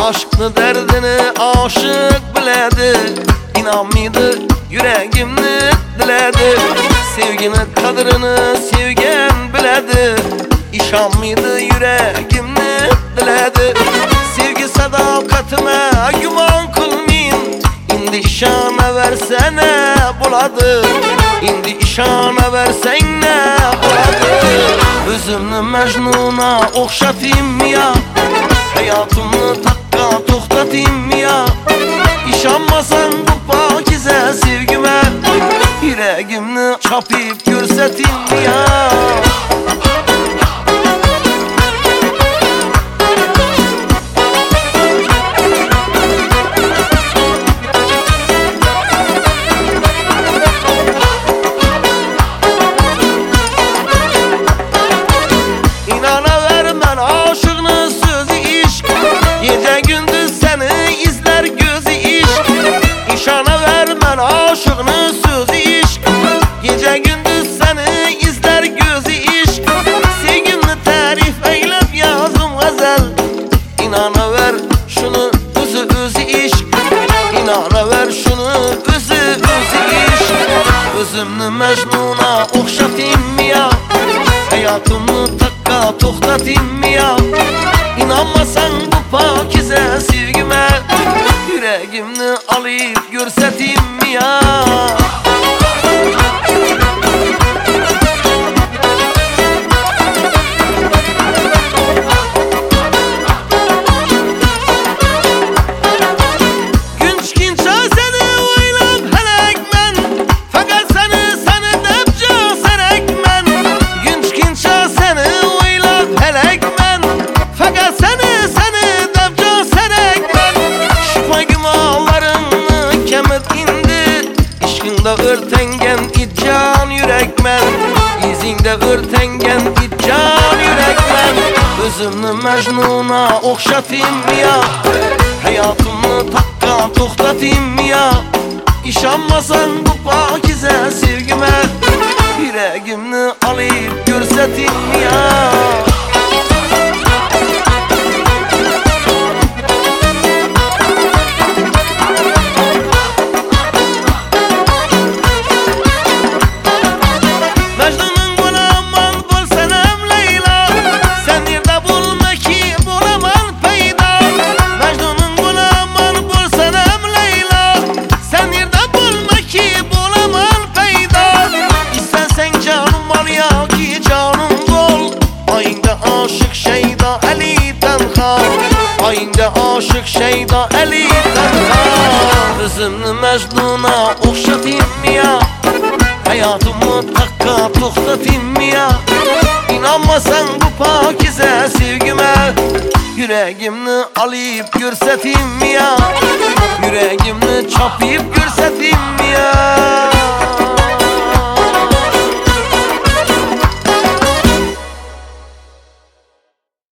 Aşkını derdini aşık biledi, İnanmıydı yüreğimni diledi. Sevginin kadrini sevgen biledi, İşanmıydı yüreğimni diledi. Sevgi sadakatime güman kılmayın, İndi işana versene buladı, İndi işana versen ne buladı. Özümni Mecnun'a okşatayım ya, hayatımı takka toxtatayım ya. İşanmasan bu pakize sevgime, yüreğimni çapıp görsatayım ya. Aşığını sözü iş, gece gündüz seni izler gözü iş. Sevgimni tarif eylep yazdım gazel, İnanıver şunu özü iş, İnanıver şunu özü iş. Özümni Mecnun'a okşatayım ya, hayatımı takka toxtatayım ya. İnanmasan bu pakize sevgime, yüreğimni alıp görsatayım ya. Gün çıkınca seni oylap helekmen, fakat seni depca serekmen. Gün çıkınca seni oylap helekmen, fakat seni depca serekmen. Şüphe gümalarını kemit indi, İşkinde örtengen idcan yürekmen, İzinde örtengen idcan yürekmen. Özümni Mecnun'a okşatayım ya, hayatımı takka toxtatayım ya. İşanmasan bu pakize sevgime, yüreğimni alıp görsatayım ya. Ayında aşık şeyda elinden kal. Özümni Mecnun'a okşatayım ya, hayatımı takka toxtatayım ya. İnanmasan bu pakize sevgime, yüreğimni alıp görsatayım ya. Yüreğimni çapıp görsatayım ya.